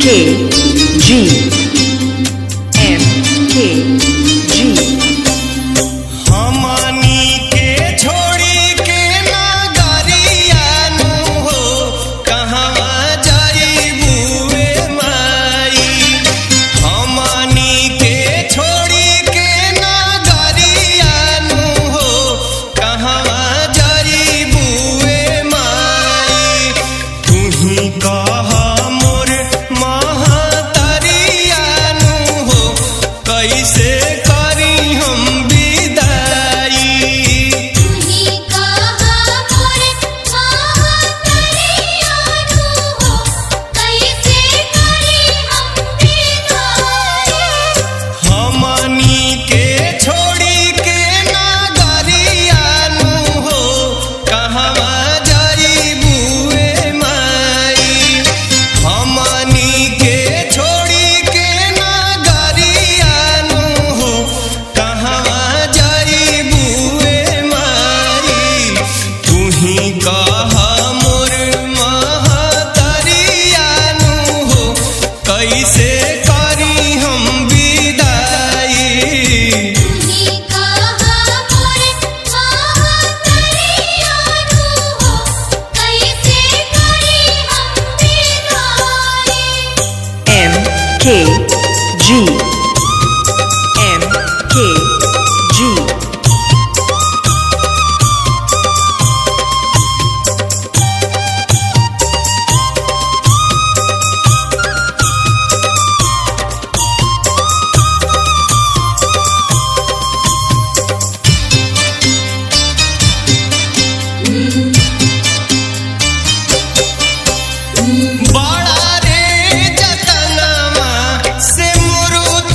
MKG MKG हमनी के छोड़ी के नगरिया नु हो कहवा जाइबुए माई। हमनी के छोड़ी के नगरिया नु हो कहवा जाइबुए माई। तुही कह मोर महतरिया नु हो कैसे करी हम विदाई। तुही कहा मोर महतरिया नु हो कैसे करी हम विदाई। हमनी के छोड़ी के नगरिया नु हो कहवा जाइबुए माई। हमनी के छोड़ी के नगरिया नु हो कहवा जाइबुए माई। तुही कह मोर महतरिया नु हो कैसे करी हम विदाई। तुही कहा मोर महतरिया नु हो कैसे करी हम विदाई। MKG MKG बड़ा रे जतनमा से मुरुत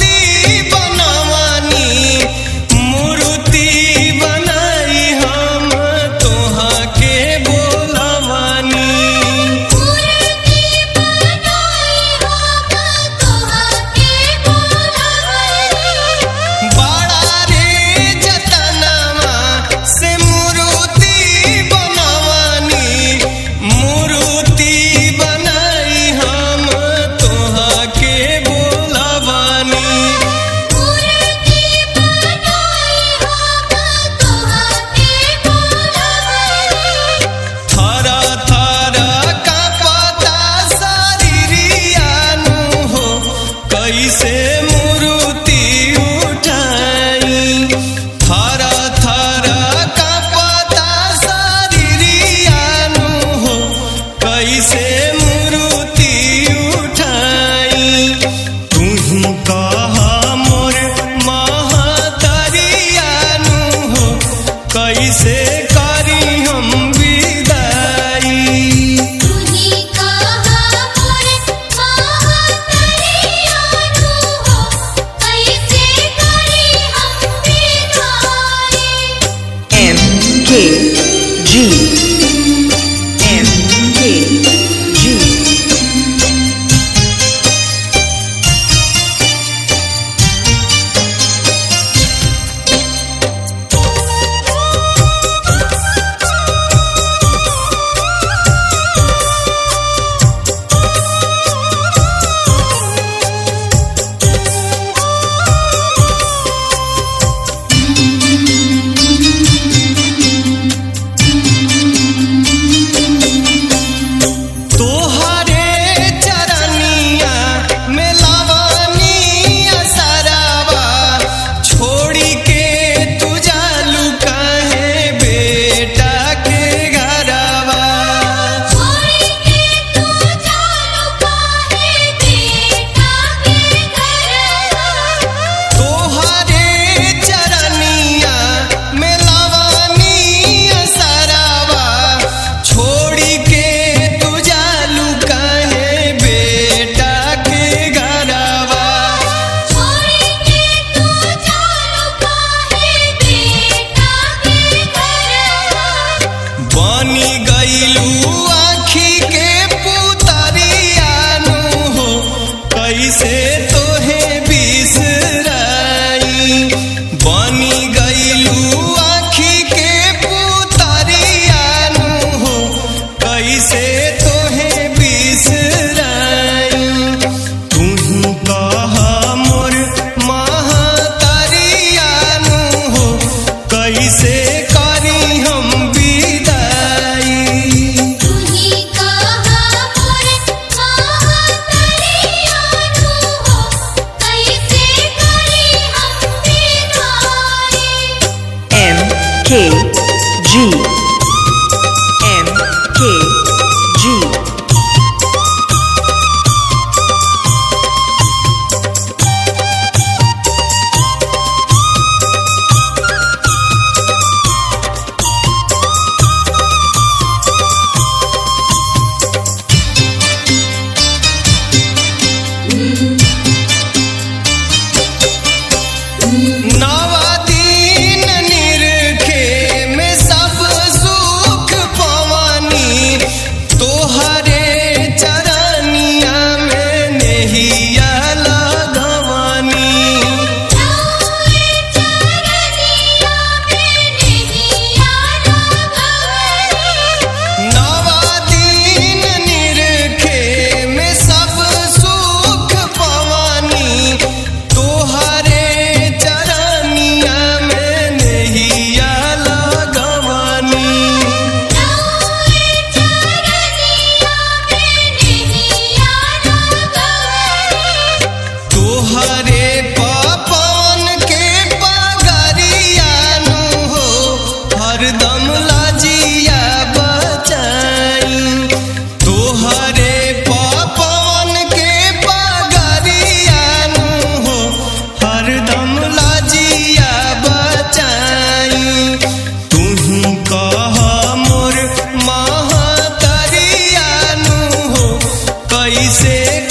कैसे